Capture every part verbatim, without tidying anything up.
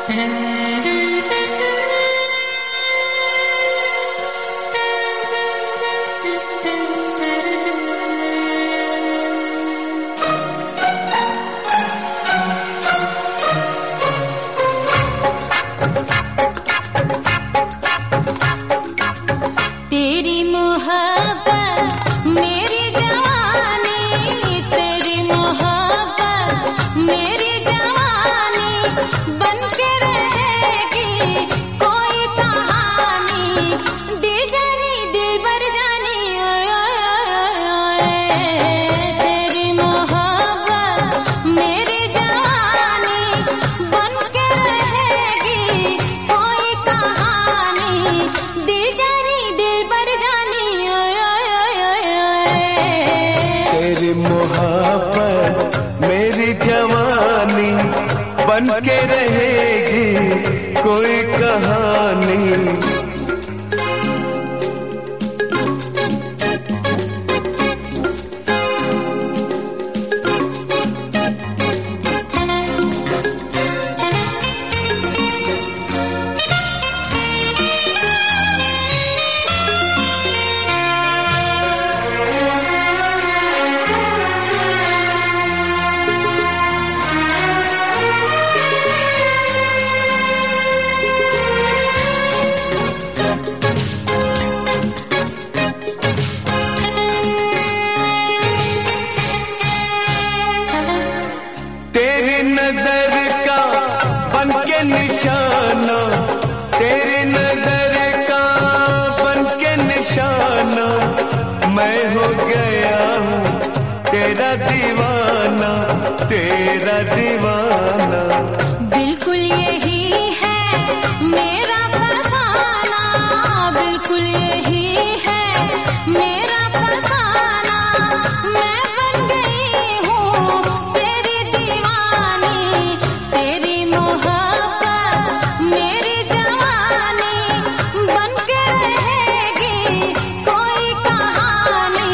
तेरी मोहब्बत मेरी जवानी, तेरी मोहब्बत मेरी जवानी, बन के रहेगी कोई कहानी, दिल जानी दिल भर जानी। ओए ओए ओए तेरी मोहब्बत मेरी जवानी, बन के रहेगी कोई कहानी, दिल जानी दिल भर जानी। ओए ओए ओए तेरी मोहब्बत मेरी जवानी, बन के रहेगी कोई कहानी। तेरी नजर का बन के निशाना, तेरी नजर का बन के निशाना, मैं हो गया हूँ तेरा दीवाना, तेरा दीवाना। बिल्कुल यही है मेरा फसाना, बिल्कुल यही है मेरा फसाना, मैं बन गई हूँ तेरी दीवानी, तेरी मोहब्बत मेरी जवानी, बन के रहेगी कोई कहानी।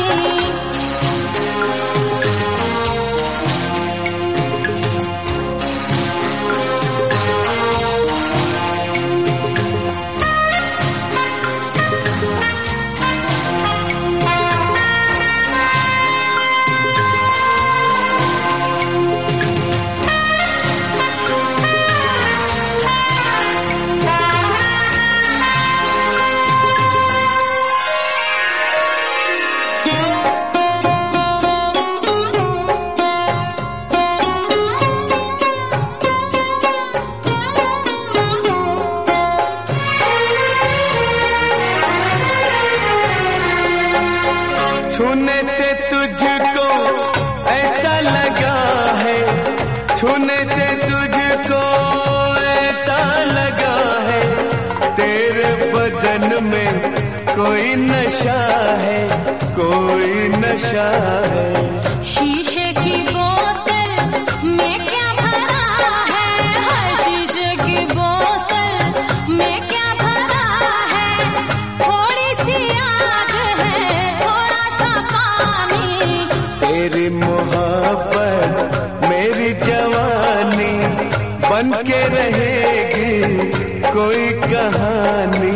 छूने से तुझको ऐसा लगा है, छूने से तुझको ऐसा लगा है, तेरे बदन में कोई नशा है, कोई नशा है। शीशे की बोतल में क्या भरा है, हर शीशे की बोतल में क्या भरा है, थोड़ी सी आग है थोड़ा सा पानी। तेरी मोहब्बत मेरी जवानी, बन के रहेगी कोई कहानी।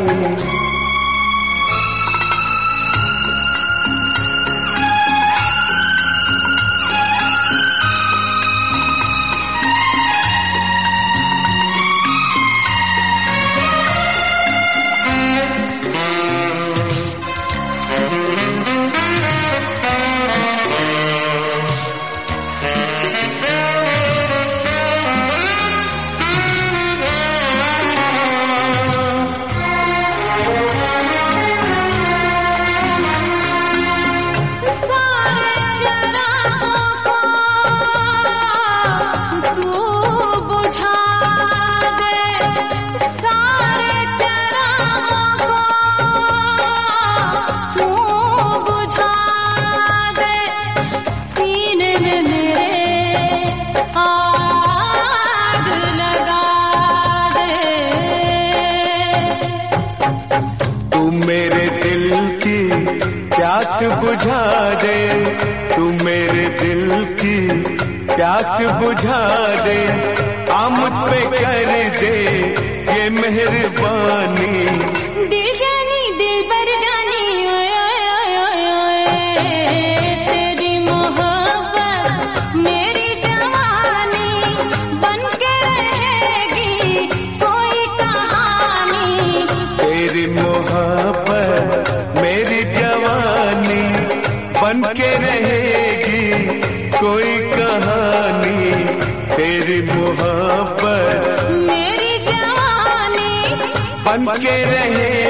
प्यास बुझा दे, तू मेरे दिल की प्यास बुझा दे, हाँ मुझ पे कर दे ये मेहरबानी। दिल जानी दिल बर जानी ओए ओए ओए ओए, तेरी मोहब्बत मेरी जवानी बन के रहेगी कोई कहानी। तेरी मोहब्बत मेरी जवानी बन के रहेगी कोई कहानी। तेरी मोहब्बत मेरी जवानी बन के रहे